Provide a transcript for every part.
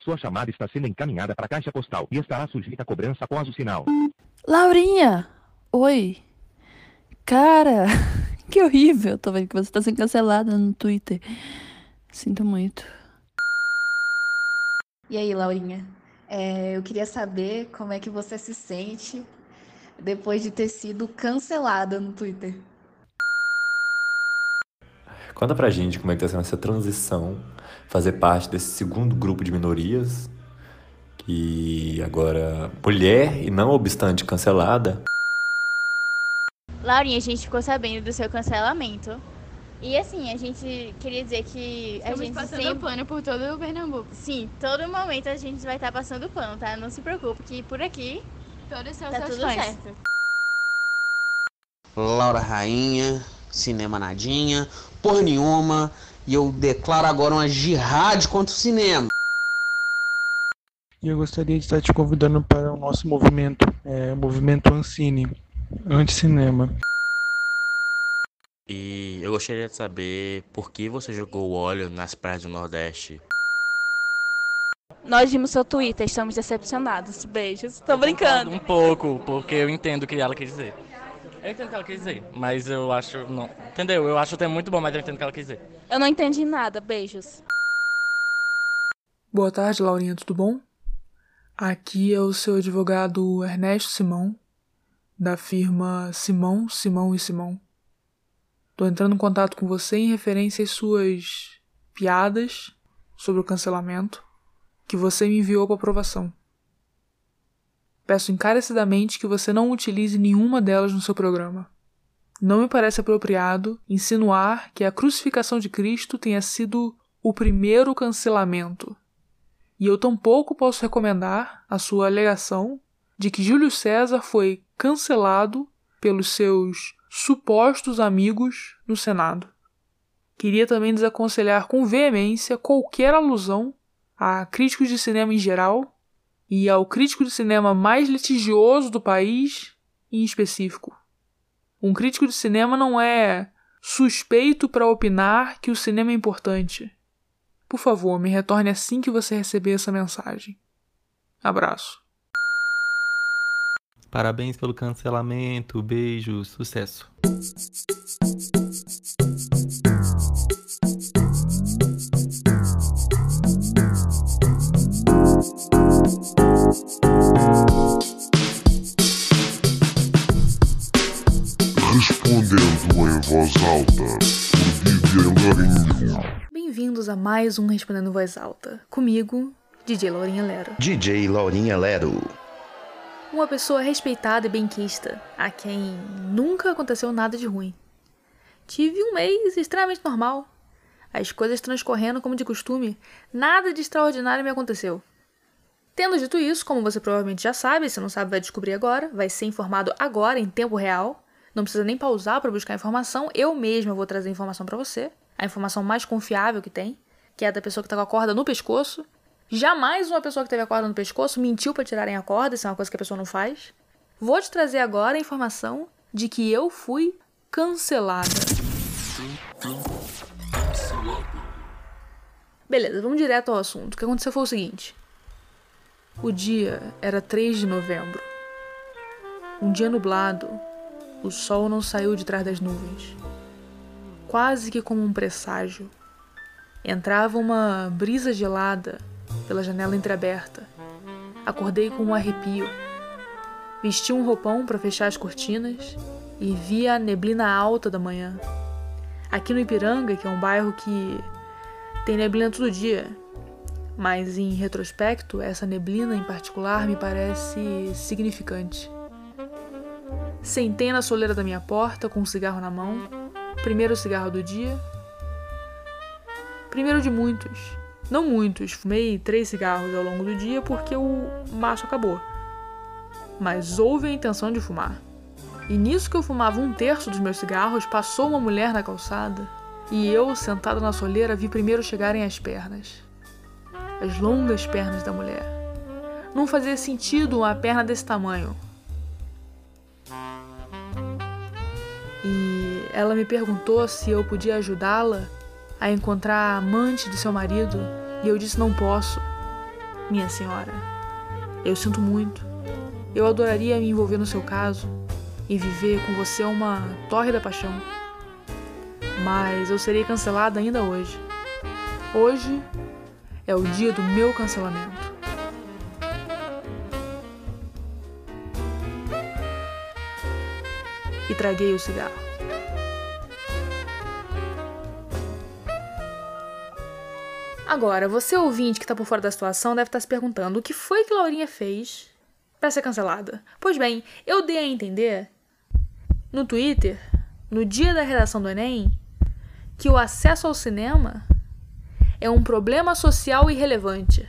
Sua chamada está sendo encaminhada para a caixa postal e estará sujeita a cobrança após o sinal. Laurinha! Oi! Cara, que horrível! Tô vendo que você tá sendo cancelada no Twitter. Sinto muito. E aí, Laurinha? Eu queria saber como é que você se sente depois de ter sido cancelada no Twitter. Conta pra gente como é que tá sendo essa transição, fazer parte desse segundo grupo de minorias, que agora, mulher e não obstante cancelada. Laurinha, a gente ficou sabendo do seu cancelamento. E assim, a gente queria dizer que a gente passando sempre... pano por todo o Pernambuco. Sim, todo momento a gente vai estar passando pano, tá? Não se preocupe que por aqui Todos são tá seus tudo fãs. certo. Laura Rainha, cinema nadinha, porra nenhuma, e eu declaro agora uma jihad contra o cinema. E eu gostaria de estar te convidando para o nosso movimento, o movimento Ancine, anti-cinema. E eu gostaria de saber por que você jogou o óleo nas praias do Nordeste. Nós vimos seu Twitter, estamos decepcionados. Beijos. Tô brincando. Um pouco, porque eu entendo o que ela quis dizer. Eu entendo o que ela quis dizer, mas eu acho... não. Entendeu? Eu acho até muito bom, mas eu entendo o que ela quis dizer. Eu não entendi nada. Beijos. Boa tarde, Laurinha, tudo bom? Aqui é o seu advogado Ernesto Simão, da firma Simão, Simão e Simão. Tô entrando em contato com você em referência às suas piadas sobre o cancelamento que você me enviou para aprovação. Peço encarecidamente que você não utilize nenhuma delas no seu programa. Não me parece apropriado insinuar que a crucificação de Cristo tenha sido o primeiro cancelamento. E eu tampouco posso recomendar a sua alegação de que Júlio César foi cancelado pelos seus supostos amigos no Senado. Queria também desaconselhar com veemência qualquer alusão a críticos de cinema em geral e ao crítico de cinema mais litigioso do país em específico. Um crítico de cinema não é suspeito para opinar que o cinema é importante. Por favor, me retorne assim que você receber essa mensagem. Abraço. Parabéns pelo cancelamento, beijo, sucesso. Respondendo em voz alta, por DJ Lourinho. Bem-vindos a mais um Respondendo em Voz Alta. Comigo, DJ Laurinha Lero. DJ Laurinha Lero. Uma pessoa respeitada e benquista, a quem nunca aconteceu nada de ruim. Tive um mês extremamente normal. As coisas transcorrendo como de costume, nada de extraordinário me aconteceu. Tendo dito isso, como você provavelmente já sabe, se não sabe vai descobrir agora, vai ser informado agora em tempo real. Não precisa nem pausar para buscar informação, eu mesma vou trazer informação para você. A informação mais confiável que tem, que é a da pessoa que tá com a corda no pescoço. Jamais uma pessoa que teve a corda no pescoço mentiu para tirarem a corda, isso é uma coisa que a pessoa não faz. Vou te trazer agora a informação de que eu fui cancelada. Beleza, vamos direto ao assunto. O que aconteceu foi o seguinte. O dia era 3 de novembro. Um dia nublado, o sol não saiu de trás das nuvens. Quase que como um presságio. Entrava uma brisa gelada pela janela entreaberta. Acordei com um arrepio. Vesti um roupão para fechar as cortinas e vi a neblina alta da manhã. Aqui no Ipiranga, que é um bairro que tem neblina todo dia, mas em retrospecto, essa neblina em particular me parece significante. Sentei na soleira da minha porta com um cigarro na mão. Primeiro cigarro do dia. Primeiro de muitos. Não muitos, fumei 3 cigarros ao longo do dia porque o maço acabou. Mas houve a intenção de fumar. E nisso que eu fumava 1/3 dos meus cigarros, passou uma mulher na calçada e eu, sentada na soleira, vi primeiro chegarem as pernas. As longas pernas da mulher. Não fazia sentido uma perna desse tamanho. E ela me perguntou se eu podia ajudá-la a encontrar a amante de seu marido, e eu disse não posso. Minha senhora, eu sinto muito. Eu adoraria me envolver no seu caso e viver com você uma tórrida paixão. Mas eu serei cancelada ainda hoje. Hoje é o dia do meu cancelamento. E traguei o cigarro. Agora, você ouvinte que tá por fora da situação deve estar se perguntando o que foi que Laurinha fez pra ser cancelada. Pois bem, eu dei a entender no Twitter, no dia da redação do Enem, que o acesso ao cinema é um problema social irrelevante.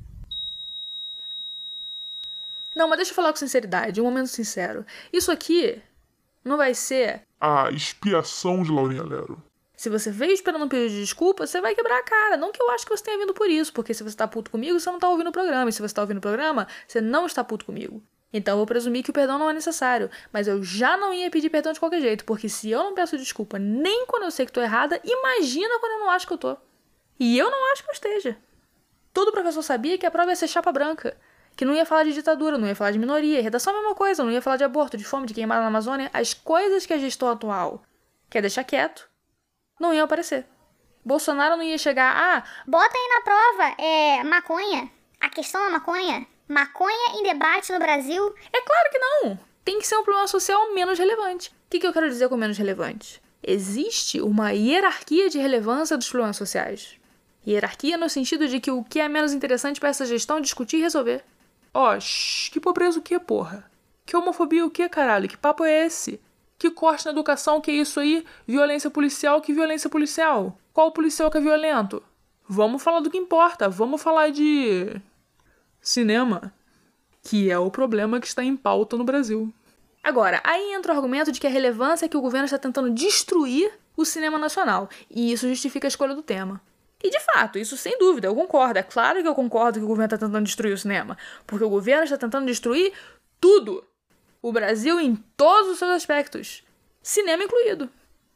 Não, mas deixa eu falar com sinceridade, um momento sincero. Isso aqui não vai ser a expiação de Laurinha Lero. Se você veio esperando um pedido de desculpa, você vai quebrar a cara. Não que eu acho que você tenha vindo por isso, porque se você tá puto comigo, você não tá ouvindo o programa. E se você tá ouvindo o programa, você não está puto comigo. Então eu vou presumir que o perdão não é necessário. Mas eu já não ia pedir perdão de qualquer jeito, porque se eu não peço desculpa nem quando eu sei que tô errada, imagina quando eu não acho que eu tô. E eu não acho que eu esteja. Todo professor sabia que a prova ia ser chapa branca. Que não ia falar de ditadura, não ia falar de minoria. Redação é a mesma coisa, não ia falar de aborto, de fome, de queimada na Amazônia. As coisas que a gestão atual quer deixar quieto, não iam aparecer. Bolsonaro não ia chegar, bota aí na prova, maconha. A questão da maconha. Maconha em debate no Brasil. É claro que não. Tem que ser um problema social menos relevante. O que eu quero dizer com menos relevante? Existe uma hierarquia de relevância dos problemas sociais. Hierarquia no sentido de que o que é menos interessante para essa gestão discutir e resolver. Que pobreza o que, porra? Que homofobia o que, caralho? Que papo é esse? Que corte na educação, que é isso aí? Violência policial, que violência policial? Qual policial que é violento? Vamos falar do que importa, vamos falar de cinema, que é o problema que está em pauta no Brasil. Agora, aí entra o argumento de que a relevância é que o governo está tentando destruir o cinema nacional, e isso justifica a escolha do tema. E de fato, isso sem dúvida, eu concordo. É claro que eu concordo que o governo está tentando destruir o cinema, porque o governo está tentando destruir tudo. O Brasil em todos os seus aspectos, cinema incluído.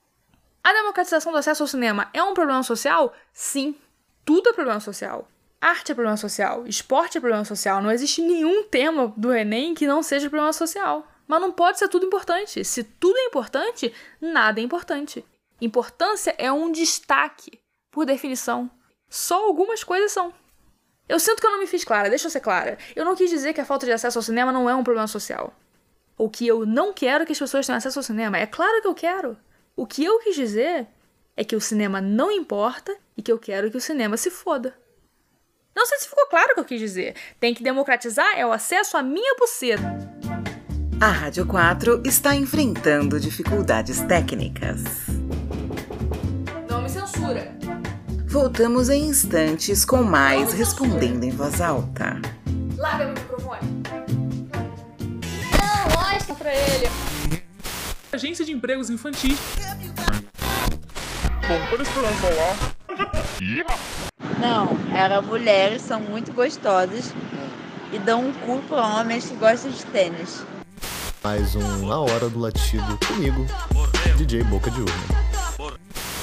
A democratização do acesso ao cinema é um problema social? Sim, tudo é problema social. Arte é problema social, esporte é problema social. Não existe nenhum tema do Enem que não seja problema social. Mas não pode ser tudo importante. Se tudo é importante, nada é importante. Importância é um destaque, por definição. Só algumas coisas são. Eu sinto que eu não me fiz clara, deixa eu ser clara. Eu não quis dizer que a falta de acesso ao cinema não é um problema social. O que eu não quero é que as pessoas tenham acesso ao cinema. É claro que eu quero. O que eu quis dizer é que o cinema não importa e que eu quero que o cinema se foda. Não sei se ficou claro o que eu quis dizer. Tem que democratizar é o acesso à minha buceta. A Rádio 4 está enfrentando dificuldades técnicas. Não me censura. Voltamos em instantes com mais Respondendo em Voz Alta. Larga meu microfone. Mostra pra ele. Agência de empregos infantis. Bom, quando esse programa falar... Não, elas mulheres são muito gostosas e dão um cu pra homens que gostam de tênis. Mais uma hora do latido comigo, DJ Boca de Urna.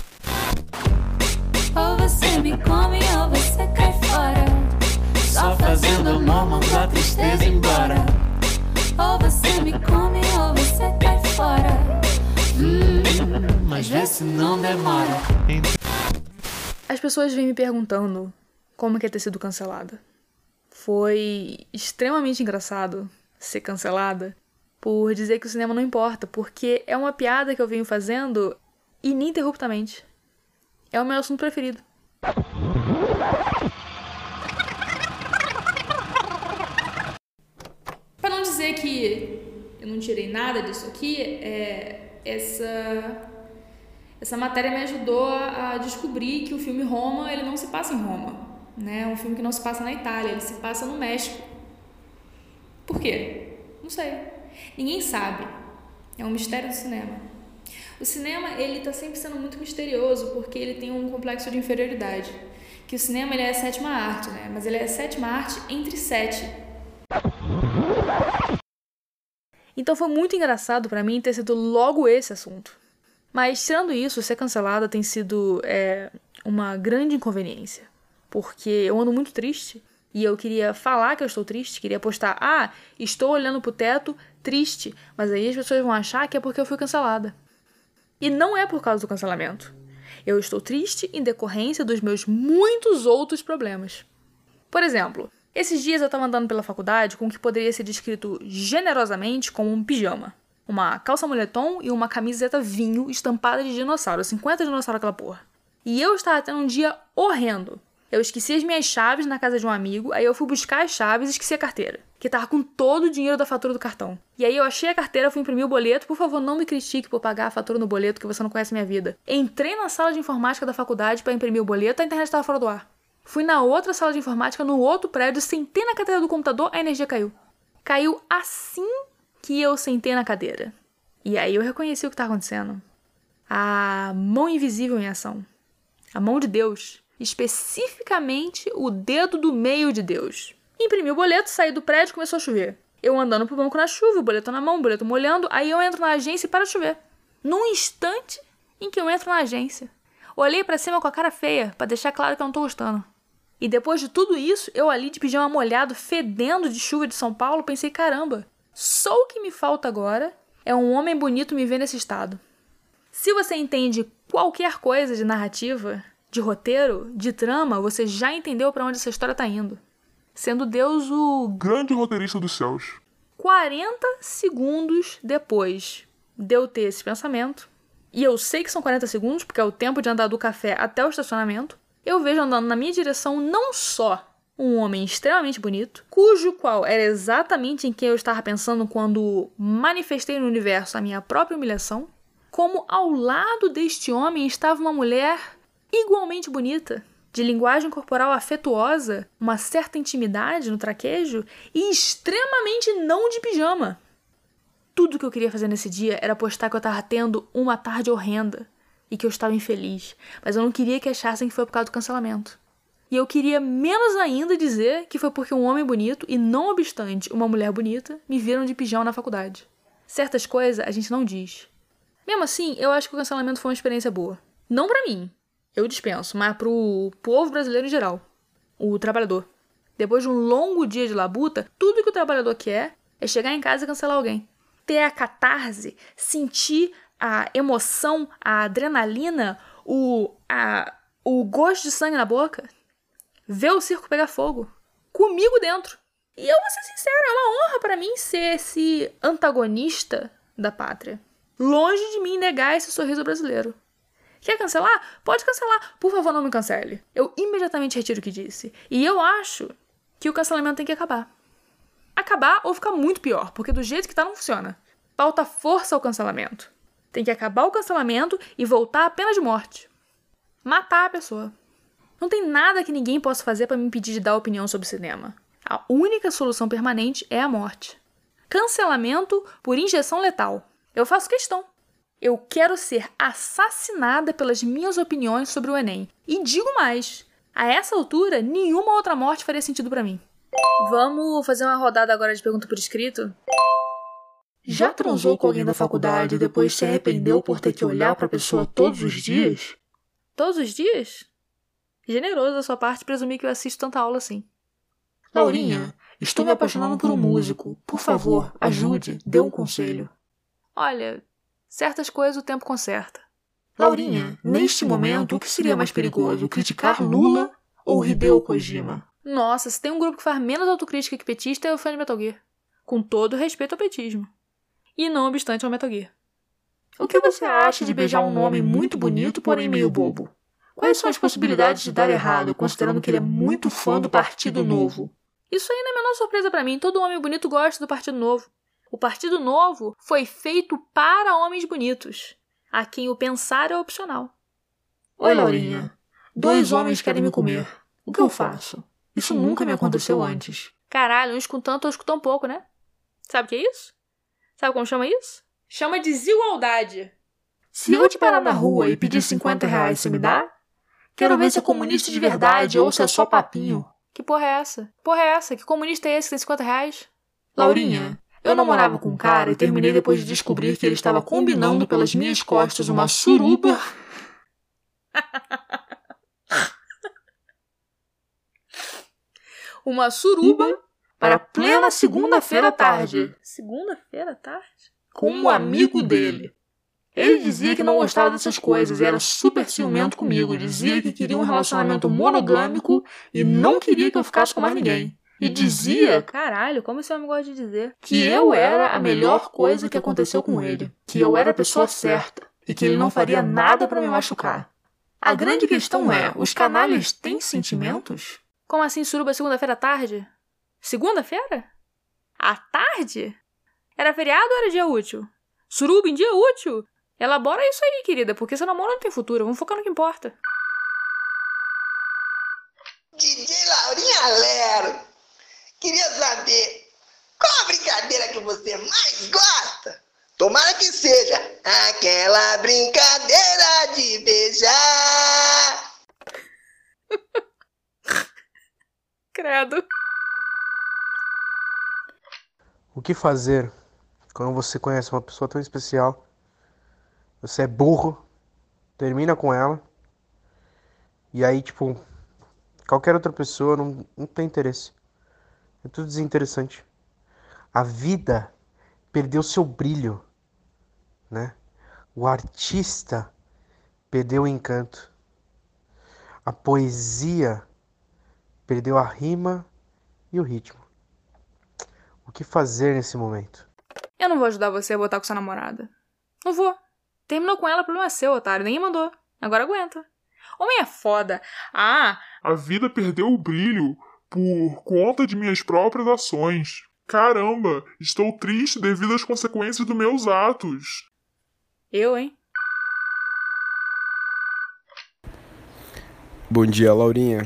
Ou você me come ou você cai fora. Só fazendo amor, manda a tristeza embora. Ou você me come ou você cai fora. Mas vê se não demora. As pessoas vêm me perguntando como que é ter sido cancelada. Foi extremamente engraçado ser cancelada por dizer que o cinema não importa, porque é uma piada que eu venho fazendo ininterruptamente. É o meu assunto preferido. Para não dizer que eu não tirei nada disso aqui, essa matéria me ajudou a descobrir que o filme Roma, ele não se passa em Roma, né? É um filme que não se passa na Itália, ele se passa no México. Por quê? Não sei. Ninguém sabe. É um mistério do cinema. O cinema, ele tá sempre sendo muito misterioso porque ele tem um complexo de inferioridade. Que o cinema, ele é a sétima arte, né? Mas ele é a sétima arte entre 7. Então foi muito engraçado pra mim ter sido logo esse assunto. Mas, tirando isso, ser cancelada tem sido uma grande inconveniência. Porque eu ando muito triste E eu queria falar que eu estou triste, queria postar, estou olhando pro teto, triste. Mas aí as pessoas vão achar que é porque eu fui cancelada. E não é por causa do cancelamento. Eu estou triste em decorrência dos meus muitos outros problemas. Por exemplo, esses dias eu estava andando pela faculdade com o que poderia ser descrito generosamente como um pijama. Uma calça moletom e uma camiseta vinho estampada de dinossauro. 50 dinossauros aquela porra. E eu estava tendo um dia horrendo. Eu esqueci as minhas chaves na casa de um amigo, aí eu fui buscar as chaves e esqueci a carteira, que tava com todo o dinheiro da fatura do cartão. E aí eu achei a carteira, fui imprimir o boleto. Por favor, não me critique por pagar a fatura no boleto, que você não conhece minha vida. Entrei na sala de informática da faculdade para imprimir o boleto, a internet estava fora do ar. Fui na outra sala de informática, no outro prédio, sentei na cadeira do computador, a energia caiu. Caiu assim que eu sentei na cadeira. E aí eu reconheci o que estava acontecendo. A mão invisível em ação. A mão de Deus. Especificamente o dedo do meio de Deus. Imprimi o boleto, saí do prédio e começou a chover. Eu andando pro banco na chuva, o boleto na mão, o boleto molhando, aí eu entro na agência e para de chover. Num instante em que eu entro na agência. Olhei pra cima com a cara feia, pra deixar claro que eu não tô gostando. E depois de tudo isso, eu ali de pijama molhado, fedendo de chuva de São Paulo, pensei, caramba, só o que me falta agora é um homem bonito me ver nesse estado. Se você entende qualquer coisa de narrativa, de roteiro, de trama, você já entendeu pra onde essa história tá indo. Sendo Deus o grande roteirista dos céus. 40 segundos depois de eu ter esse pensamento, e eu sei que são 40 segundos, porque é o tempo de andar do café até o estacionamento, eu vejo andando na minha direção não só um homem extremamente bonito, cujo qual era exatamente em quem eu estava pensando quando manifestei no universo a minha própria humilhação, como ao lado deste homem estava uma mulher igualmente bonita, de linguagem corporal afetuosa, uma certa intimidade no traquejo e extremamente não de pijama. Tudo que eu queria fazer nesse dia era postar que eu estava tendo uma tarde horrenda e que eu estava infeliz, mas eu não queria que achassem que foi por causa do cancelamento. E eu queria menos ainda dizer que foi porque um homem bonito e, não obstante, uma mulher bonita me viram de pijama na faculdade. Certas coisas a gente não diz. Mesmo assim, eu acho que o cancelamento foi uma experiência boa. Não pra mim. Eu dispenso, mas pro povo brasileiro em geral. O trabalhador. Depois de um longo dia de labuta, tudo que o trabalhador quer é chegar em casa e cancelar alguém. Ter a catarse, sentir a emoção, a adrenalina, o gosto de sangue na boca. Ver o circo pegar fogo. Comigo dentro. E eu vou ser sincera, é uma honra pra mim ser esse antagonista da pátria. Longe de mim negar esse sorriso brasileiro. Quer cancelar? Pode cancelar. Por favor, não me cancele. Eu imediatamente retiro o que disse. E eu acho que o cancelamento tem que acabar. Acabar ou ficar muito pior, porque do jeito que tá não funciona. Falta força ao cancelamento. Tem que acabar o cancelamento e voltar à pena de morte. Matar a pessoa. Não tem nada que ninguém possa fazer para me impedir de dar opinião sobre cinema. A única solução permanente é a morte. Cancelamento por injeção letal. Eu faço questão. Eu quero ser assassinada pelas minhas opiniões sobre o Enem. E digo mais, a essa altura, nenhuma outra morte faria sentido pra mim. Vamos fazer uma rodada agora de pergunta por escrito? Já transou com alguém da faculdade e depois se arrependeu por ter que olhar pra pessoa todos os dias? Todos os dias? Generoso da sua parte presumir que eu assisto tanta aula assim. Laurinha, estou me apaixonando por um músico. Por favor, ajude, dê um conselho. Olha, certas coisas o tempo conserta. Laurinha, neste momento, o que seria mais perigoso? Criticar Lula ou Hideo Kojima? Nossa, se tem um grupo que faz menos autocrítica que petista, é o fã de Metal Gear. Com todo respeito ao petismo. E não obstante ao Metal Gear. O que você acha de beijar um homem muito bonito, porém meio bobo? Quais são as possibilidades de dar errado, considerando que ele é muito fã do Partido Novo? Isso aí não é a menor surpresa pra mim. Todo homem bonito gosta do Partido Novo. O Partido Novo foi feito para homens bonitos, a quem o pensar é opcional. Oi, Laurinha. 2 homens querem me comer. O que eu faço? Isso nunca me aconteceu antes. Caralho, uns com tanto, outros com tão pouco, né? Sabe o que é isso? Sabe como chama isso? Chama desigualdade. Se eu te parar na rua e pedir R$50, você me dá? Quero ver se é comunista de verdade ou se é só papinho. Que porra é essa? Porra é essa? Que comunista é esse que tem R$50? Laurinha, eu namorava com um cara e terminei depois de descobrir que ele estava combinando pelas minhas costas uma suruba. uma suruba para plena segunda-feira à tarde. Segunda-feira à tarde? Com um amigo dele. Ele dizia que não gostava dessas coisas e era super ciumento comigo. Dizia que queria um relacionamento monogâmico e não queria que eu ficasse com mais ninguém. E dizia, caralho, como esse homem gosta de dizer, que eu era a melhor coisa que aconteceu com ele. Que eu era a pessoa certa e que ele não faria nada para me machucar. A grande questão é, os canalhas têm sentimentos? Como assim suruba segunda-feira à tarde? Segunda-feira? À tarde? Era feriado ou era dia útil? Suruba em dia útil? Elabora isso aí, querida, porque seu namoro não tem futuro. Vamos focar no que importa. DJ Laurinha Lero, queria saber qual a brincadeira que você mais gosta? Tomara que seja aquela brincadeira de beijar. Credo. O que fazer quando você conhece uma pessoa tão especial? Você é burro, termina com ela, e aí, tipo, qualquer outra pessoa não tem interesse. É tudo desinteressante. A vida perdeu seu brilho, né? O artista perdeu o encanto. A poesia perdeu a rima e o ritmo. O que fazer nesse momento? Eu não vou ajudar você a botar com sua namorada. Não vou. Terminou com ela, o problema é seu, otário. Ninguém mandou. Agora aguenta. Homem é foda. Ah! A vida perdeu o brilho por conta de minhas próprias ações. Caramba, estou triste devido às consequências dos meus atos. Eu, hein? Bom dia, Laurinha.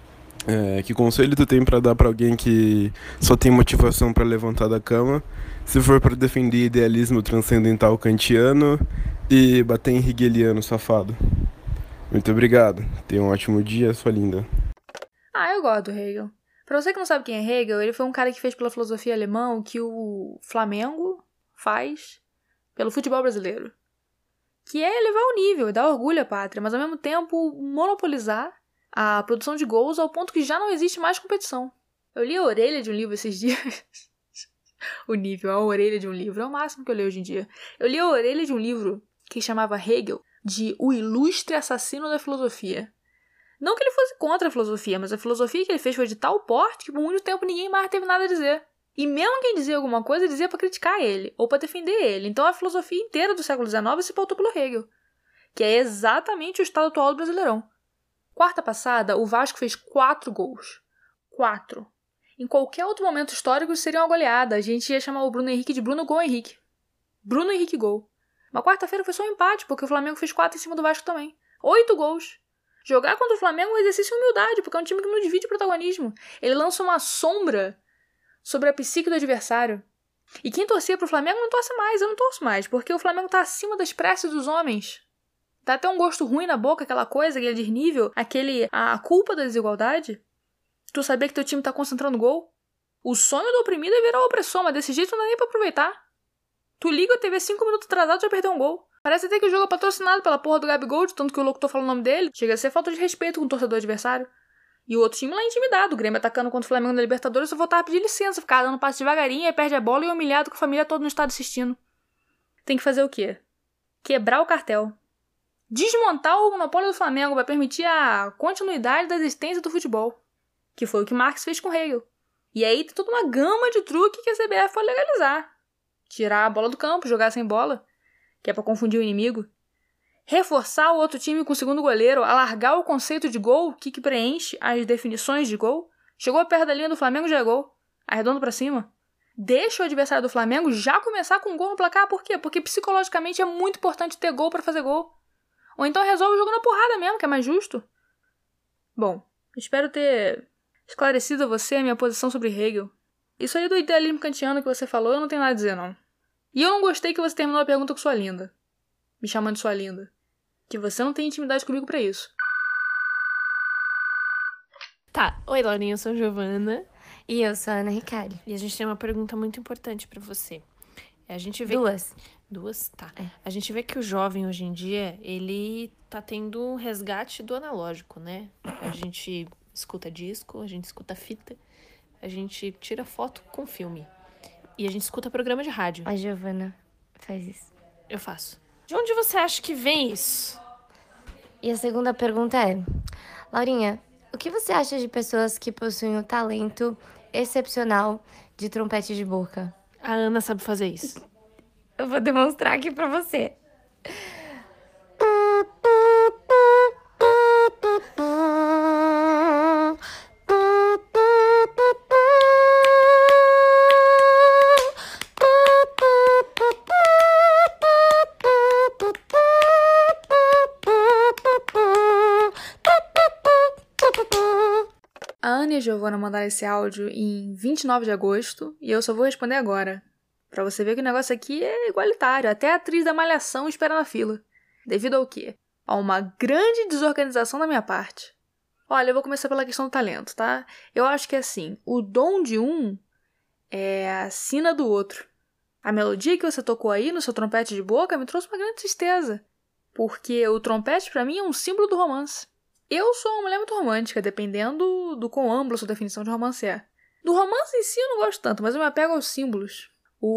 Que conselho tu tem pra dar pra alguém que só tem motivação pra levantar da cama, se for pra defender idealismo transcendental kantiano e bater em hegeliano safado? Muito obrigado. Tenha um ótimo dia, sua linda. Eu gosto do Hegel. Pra você que não sabe quem é Hegel, ele foi um cara que fez pela filosofia alemã o que o Flamengo faz pelo futebol brasileiro. Que é elevar o nível e dar orgulho à pátria, mas ao mesmo tempo monopolizar a produção de gols ao ponto que já não existe mais competição. Eu li a orelha de um livro esses dias. O nível, a orelha de um livro, é o máximo que eu leio hoje em dia. Eu li a orelha de um livro que chamava Hegel, de O Ilustre Assassino da Filosofia. Não que ele fosse contra a filosofia, mas a filosofia que ele fez foi de tal porte que por muito tempo ninguém mais teve nada a dizer. E mesmo quem dizia alguma coisa, dizia pra criticar ele, ou pra defender ele. Então a filosofia inteira do século XIX se pautou pelo Hegel, que é exatamente o estado atual do Brasileirão. Quarta passada, o Vasco fez 4 gols. 4. Em qualquer outro momento histórico isso seria uma goleada. A gente ia chamar o Bruno Henrique de Bruno Gol Henrique. Bruno Henrique Gol. Mas quarta-feira foi só um empate, porque o Flamengo fez 4 em cima do Vasco também. 8 gols. Jogar contra o Flamengo é um exercício de humildade, porque é um time que não divide protagonismo. Ele lança uma sombra sobre a psique do adversário. E quem torcia pro Flamengo não torce mais, eu não torço mais, porque o Flamengo tá acima das preces dos homens. Dá até um gosto ruim na boca, aquela coisa, aquele desnível, a culpa da desigualdade. Tu saber que teu time tá concentrando gol. O sonho do oprimido é virar o opressor, mas desse jeito não dá nem pra aproveitar. Tu liga a TV 5 minutos atrasado e já perdeu um gol. Parece até que o jogo é patrocinado pela porra do Gabigol, de tanto que o locutor fala o nome dele. Chega a ser falta de respeito com o torcedor adversário. E o outro time lá intimidado, o Grêmio atacando contra o Flamengo na Libertadores, só voltava a pedir licença, ficar dando passe devagarinho, aí perde a bola e é humilhado com a família toda no estado assistindo. Tem que fazer o quê? Quebrar o cartel. Desmontar o monopólio do Flamengo para permitir a continuidade da existência do futebol. Que foi o que Marx fez com Hegel. E aí tem toda uma gama de truque que a CBF foi legalizar. Tirar a bola do campo, jogar sem bola, que é pra confundir o inimigo. Reforçar o outro time com o segundo goleiro, alargar o conceito de gol, que preenche as definições de gol. Chegou perto da linha do Flamengo, já é gol. Arredondo pra cima. Deixa o adversário do Flamengo já começar com um gol no placar. Por quê? Porque psicologicamente é muito importante ter gol pra fazer gol. Ou então resolve o jogo na porrada mesmo, que é mais justo. Bom, espero ter esclarecido a você a minha posição sobre Hegel. Isso aí do idealismo kantiano que você falou, eu não tenho nada a dizer, não. E eu não gostei que você terminou a pergunta com sua linda. Me chamando de sua linda. Que você não tem intimidade comigo pra isso. Tá, oi Laurinha, eu sou a Giovana. E eu sou a Ana Ricardo. E a gente tem uma pergunta muito importante pra você. A gente vê... Duas? Tá. A gente vê que o jovem hoje em dia, ele tá tendo um resgate do analógico, né? A gente escuta disco, a gente escuta fita, A gente tira foto com filme. E a gente escuta programa de rádio. A Giovana faz isso. Eu faço. De onde você acha que vem isso? E a segunda pergunta é... Laurinha, o que você acha de pessoas que possuem o talento excepcional de trompete de boca? A Ana sabe fazer isso. Eu vou demonstrar aqui pra você. A Ana e a Giovana mandaram esse áudio em 29 de agosto e eu só vou responder agora. Pra você ver que o negócio aqui é igualitário. Até a atriz da Malhação espera na fila. Devido ao quê? A uma grande desorganização da minha parte. Olha, eu vou começar pela questão do talento, tá? Eu acho que assim, o dom de um é a sina do outro. A melodia que você tocou aí no seu trompete de boca me trouxe uma grande tristeza. Porque o trompete pra mim é um símbolo do romance. Eu sou uma mulher muito romântica, dependendo do quão ampla a sua definição de romance é. Do romance em si eu não gosto tanto, mas eu me apego aos símbolos.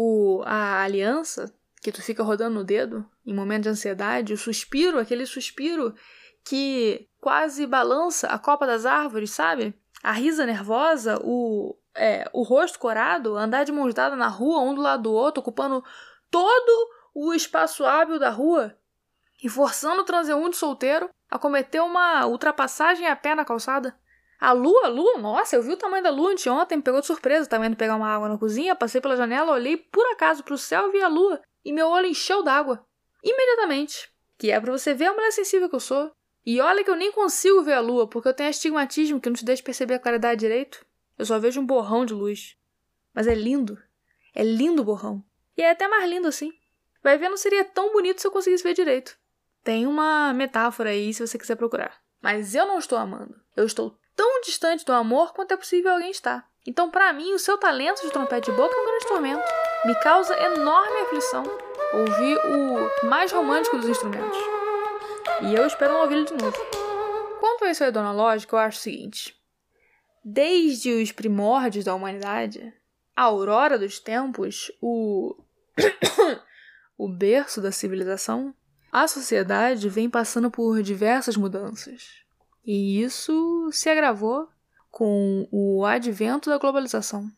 A aliança, que tu fica rodando no dedo, em momento de ansiedade, o suspiro, aquele suspiro que quase balança a copa das árvores, sabe? A risa nervosa, o rosto corado, andar de mãos dadas na rua, um do lado do outro, ocupando todo o espaço hábil da rua e forçando o transeunte solteiro a cometer uma ultrapassagem a pé na calçada. A lua, nossa, eu vi o tamanho da lua anteontem, me pegou de surpresa. Tava indo pegar uma água na cozinha, passei pela janela, olhei por acaso pro céu e vi a lua. E meu olho encheu d'água. Imediatamente. Que é pra você ver a mulher sensível que eu sou. E olha que eu nem consigo ver a lua, porque eu tenho astigmatismo que não te deixa perceber a claridade direito. Eu só vejo um borrão de luz. Mas é lindo. É lindo o borrão. E é até mais lindo assim. Vai ver, não seria tão bonito se eu conseguisse ver direito. Tem uma metáfora aí, se você quiser procurar. Mas eu não estou amando. Eu estou tão distante do amor quanto é possível alguém estar. Então, pra mim, o seu talento de trompete de boca é um grande tormento. Me causa enorme aflição ouvir o mais romântico dos instrumentos. E eu espero não ouvi-lo de novo. Quanto a isso aí do analógico, eu acho o seguinte. Desde os primórdios da humanidade, a aurora dos tempos, o berço da civilização, a sociedade vem passando por diversas mudanças. E isso se agravou com o advento da globalização,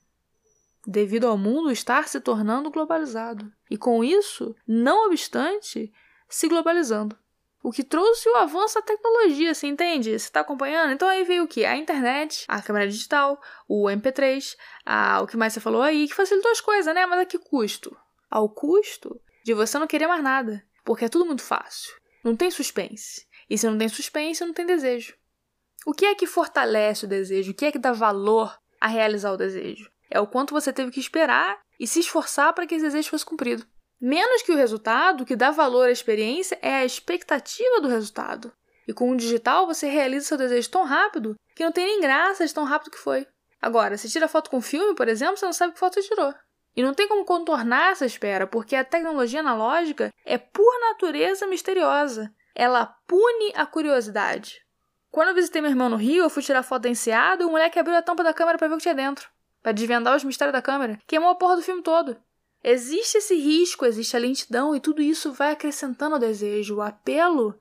devido ao mundo estar se tornando globalizado. E com isso, não obstante, se globalizando. O que trouxe o avanço da tecnologia, você entende? Você está acompanhando? Então aí veio o quê? A internet, a câmera digital, o MP3, o que mais você falou aí, que facilitou as coisas, né? Mas a que custo? Ao custo de você não querer mais nada. Porque é tudo muito fácil. Não tem suspense. E se não tem suspense, não tem desejo. O que é que fortalece o desejo? O que é que dá valor a realizar o desejo? É o quanto você teve que esperar e se esforçar para que esse desejo fosse cumprido. Menos que o resultado, o que dá valor à experiência é a expectativa do resultado. E com o digital, você realiza seu desejo tão rápido que não tem nem graça de tão rápido que foi. Agora, se tira foto com filme, por exemplo, você não sabe que foto você tirou. E não tem como contornar essa espera, porque a tecnologia analógica é, por natureza, misteriosa. Ela pune a curiosidade. Quando eu visitei meu irmão no Rio, eu fui tirar foto da Enseada e o moleque abriu a tampa da câmera pra ver o que tinha dentro. Pra desvendar os mistérios da câmera. Queimou a porra do filme todo. Existe esse risco, existe a lentidão e tudo isso vai acrescentando ao desejo. O apelo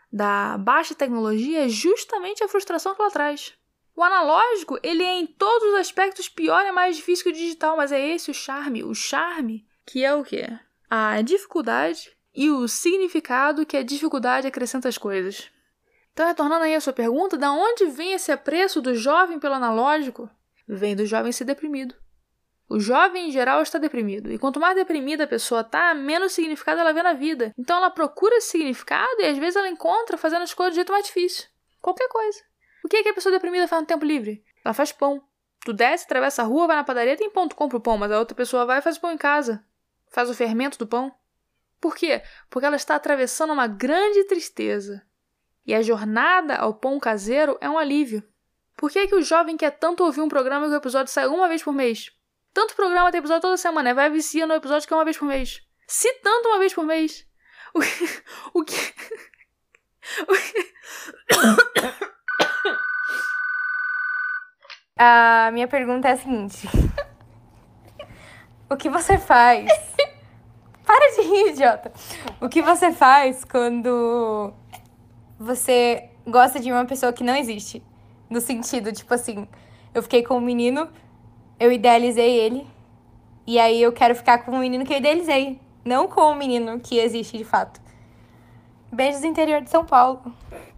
da baixa tecnologia é justamente a frustração que ela traz. O analógico, ele é em todos os aspectos pior e mais difícil que o digital, mas é esse o charme. O charme que é o quê? A dificuldade e o significado que a dificuldade acrescenta às coisas. Então, retornando aí à sua pergunta, da onde vem esse apreço do jovem pelo analógico? Vem do jovem ser deprimido. O jovem, em geral, está deprimido. E quanto mais deprimida a pessoa está, menos significado ela vê na vida. Então ela procura esse significado e às vezes ela encontra fazendo as coisas do jeito mais difícil. Qualquer coisa. O que é que a pessoa deprimida faz no tempo livre? Ela faz pão. Tu desce, atravessa a rua, vai na padaria, tem pão, tu compra o pão, mas a outra pessoa vai e faz o pão em casa. Faz o fermento do pão. Por quê? Porque ela está atravessando uma grande tristeza. E a jornada ao pão caseiro é um alívio. Por que é que o jovem quer tanto ouvir um programa que o episódio sai uma vez por mês? Tanto programa tem episódio toda semana, vai vicia no episódio que é uma vez por mês. Se tanto uma vez por mês. O que... A minha pergunta é a seguinte. O que você faz? Para de rir, idiota. O que você faz quando você gosta de uma pessoa que não existe? No sentido, tipo assim, eu fiquei com um menino, eu idealizei ele, e aí eu quero ficar com o menino que eu idealizei, não com o menino que existe de fato. Beijos do interior de São Paulo.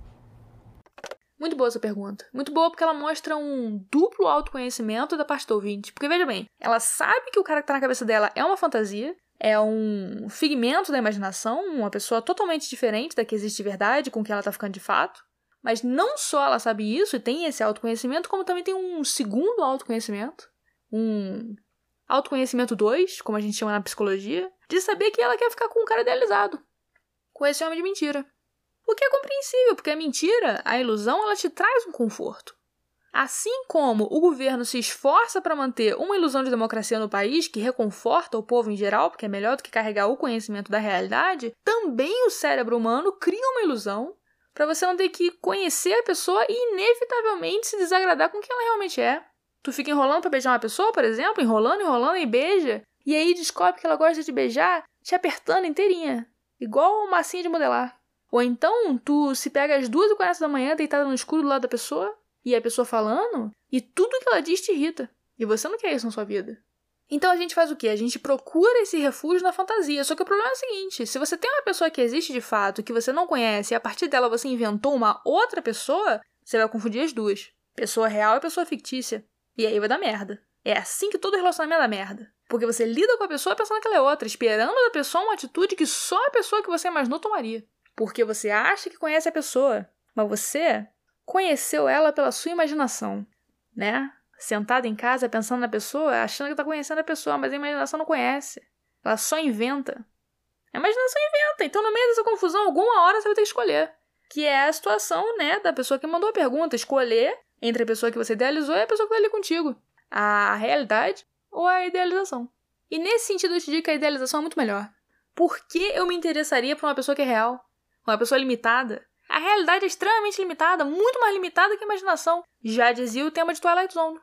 Muito boa essa pergunta. Muito boa porque ela mostra um duplo autoconhecimento da parte do ouvinte. Porque, veja bem, ela sabe que o cara que tá na cabeça dela é uma fantasia, é um figmento da imaginação, uma pessoa totalmente diferente da que existe de verdade, com que ela tá ficando de fato. Mas não só ela sabe isso e tem esse autoconhecimento, como também tem um segundo autoconhecimento, um autoconhecimento 2, como a gente chama na psicologia, de saber que ela quer ficar com um cara idealizado, com esse homem de mentira. O que é compreensível, porque a mentira, a ilusão, ela te traz um conforto. Assim como o governo se esforça para manter uma ilusão de democracia no país, que reconforta o povo em geral, porque é melhor do que carregar o conhecimento da realidade, também o cérebro humano cria uma ilusão para você não ter que conhecer a pessoa e inevitavelmente se desagradar com quem ela realmente é. Tu fica enrolando pra beijar uma pessoa, por exemplo, enrolando e beija, e aí descobre que ela gosta de beijar te apertando inteirinha, igual massinha de modelar. Ou então, tu se pega às 2h40 da manhã, deitada no escuro do lado da pessoa, e a pessoa falando, e tudo que ela diz te irrita. E você não quer isso na sua vida. Então a gente faz o quê? A gente procura esse refúgio na fantasia. Só que o problema é o seguinte, se você tem uma pessoa que existe de fato, que você não conhece, e a partir dela você inventou uma outra pessoa, você vai confundir as duas. Pessoa real e pessoa fictícia. E aí vai dar merda. É assim que todo relacionamento dá merda. Porque você lida com a pessoa pensando que ela é outra, esperando da pessoa uma atitude que só a pessoa que você imaginou tomaria. Porque você acha que conhece a pessoa, mas você conheceu ela pela sua imaginação, né? Sentado em casa pensando na pessoa, achando que tá conhecendo a pessoa, mas a imaginação não conhece. Ela só inventa. A imaginação inventa. Então, no meio dessa confusão, alguma hora você vai ter que escolher. Que é a situação, né, da pessoa que mandou a pergunta. Escolher entre a pessoa que você idealizou e a pessoa que tá ali contigo. A realidade ou a idealização. E nesse sentido, eu te digo que a idealização é muito melhor. Por que eu me interessaria por uma pessoa que é real? Uma pessoa limitada? A realidade é extremamente limitada, muito mais limitada que a imaginação. Já dizia o tema de Twilight Zone.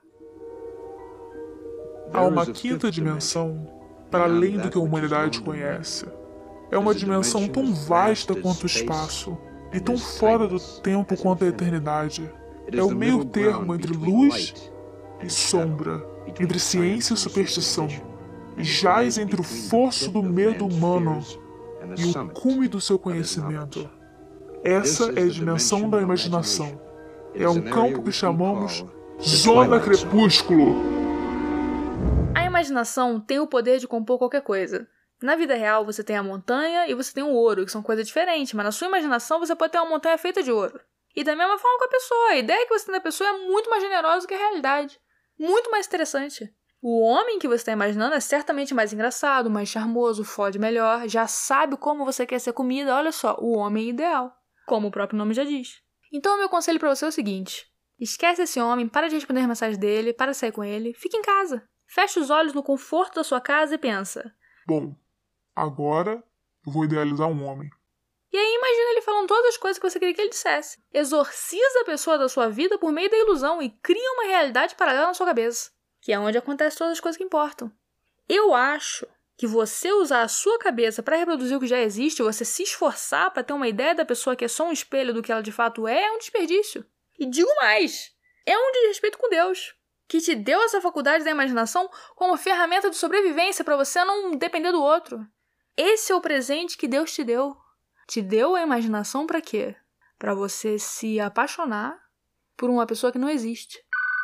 Há uma quinta dimensão para além do que a humanidade conhece. É uma dimensão tão vasta quanto o espaço e tão fora do tempo quanto a eternidade. É o meio termo entre luz e sombra, entre ciência e superstição. E jaz entre o fosso do medo humano e o cume do seu conhecimento. Essa é a dimensão da imaginação. É um campo que chamamos Zona Crepúsculo. A imaginação tem o poder de compor qualquer coisa. Na vida real, você tem a montanha e você tem o ouro, que são coisas diferentes, mas na sua imaginação você pode ter uma montanha feita de ouro. E da mesma forma com a pessoa. A ideia que você tem da pessoa é muito mais generosa do que a realidade. Muito mais interessante. O homem que você está imaginando é certamente mais engraçado, mais charmoso, fode melhor, já sabe como você quer ser comida, olha só, o homem ideal. Como o próprio nome já diz. Então o meu conselho pra você é o seguinte. Esquece esse homem, para de responder as mensagens dele, para de sair com ele, fica em casa. Fecha os olhos no conforto da sua casa e pensa. Bom, agora eu vou idealizar um homem. E aí imagina ele falando todas as coisas que você queria que ele dissesse. Exorciza a pessoa da sua vida por meio da ilusão e cria uma realidade paralela na sua cabeça. Que é onde acontecem todas as coisas que importam. Eu acho que você usar a sua cabeça para reproduzir o que já existe, você se esforçar para ter uma ideia da pessoa que é só um espelho do que ela de fato é um desperdício. E digo mais, é um desrespeito com Deus, que te deu essa faculdade da imaginação como ferramenta de sobrevivência para você não depender do outro. Esse é o presente que Deus te deu. Te deu a imaginação para quê? Para você se apaixonar por uma pessoa que não existe.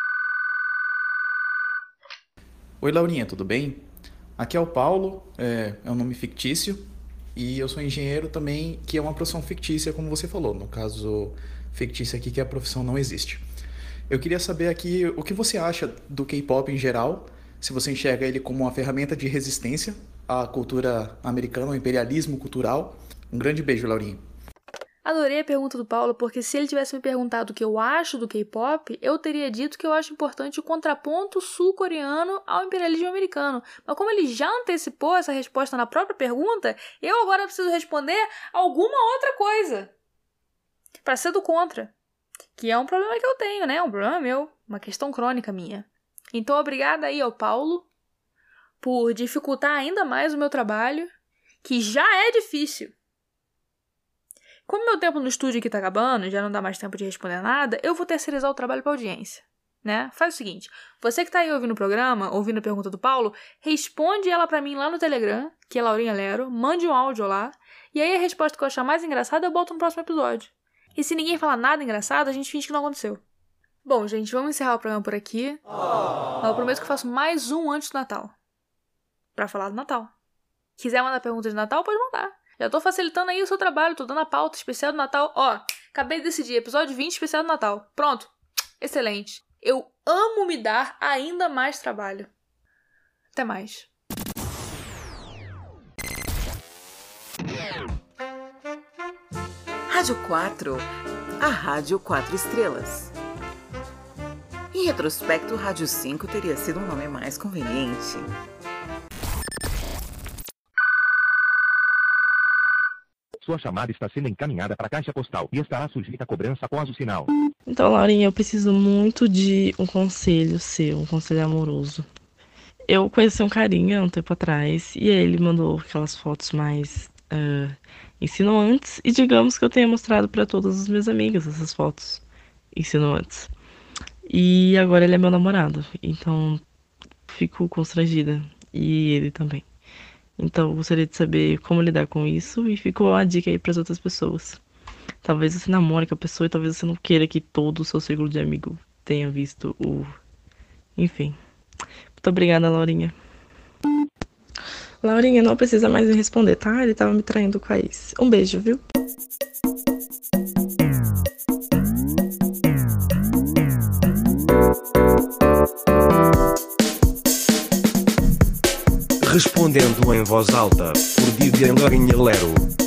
Oi, Laurinha, tudo bem? Aqui é o Paulo, é um nome fictício, e eu sou engenheiro também, que é uma profissão fictícia, como você falou. No caso, fictícia aqui, que a profissão não existe. Eu queria saber aqui o que você acha do K-pop em geral, se você enxerga ele como uma ferramenta de resistência à cultura americana, ao imperialismo cultural. Um grande beijo, Laurinha. Adorei a pergunta do Paulo, porque se ele tivesse me perguntado o que eu acho do K-pop, eu teria dito que eu acho importante o contraponto sul-coreano ao imperialismo americano. Mas como ele já antecipou essa resposta na própria pergunta, eu agora preciso responder alguma outra coisa. Para ser do contra. Que é um problema que eu tenho, né? Um problema meu. Uma questão crônica minha. Então, obrigada aí ao Paulo por dificultar ainda mais o meu trabalho, que já é difícil. Como meu tempo no estúdio aqui tá acabando, já não dá mais tempo de responder nada, eu vou terceirizar o trabalho pra audiência, né? Faz o seguinte, você que tá aí ouvindo o programa, ouvindo a pergunta do Paulo, responde ela pra mim lá no Telegram, que é Laurinha Lero, mande um áudio lá, e aí a resposta que eu achar mais engraçada eu boto no próximo episódio. E se ninguém falar nada engraçado, a gente finge que não aconteceu. Bom, gente, vamos encerrar o programa por aqui. Eu prometo que eu faço mais um antes do Natal. Pra falar do Natal. Quiser mandar pergunta de Natal, pode mandar. Já tô facilitando aí o seu trabalho, tô dando a pauta especial do Natal. Ó, acabei de decidir, episódio 20 especial do Natal. Pronto. Excelente. Eu amo me dar ainda mais trabalho. Até mais. Rádio 4, a Rádio 4 Estrelas. Em retrospecto, Rádio 5 teria sido um nome mais conveniente. Sua chamada está sendo encaminhada para a caixa postal e estará sujeita a cobrança após o sinal. Então, Laurinha, eu preciso muito de um conselho seu, um conselho amoroso. Eu conheci um carinha um tempo atrás e ele mandou aquelas fotos mais insinuantes e digamos que eu tenha mostrado para todas as minhas amigas essas fotos insinuantes. E agora ele é meu namorado, então fico constrangida e ele também. Então, eu gostaria de saber como lidar com isso e ficou a dica aí para as outras pessoas. Talvez você namore com a pessoa e talvez você não queira que todo o seu círculo de amigo tenha visto o... Enfim. Muito obrigada, Laurinha. Laurinha, não precisa mais me responder, tá? Ele tava me traindo com a ex. Um beijo, viu? Respondendo em voz alta, por Vivian Laurinha Lero.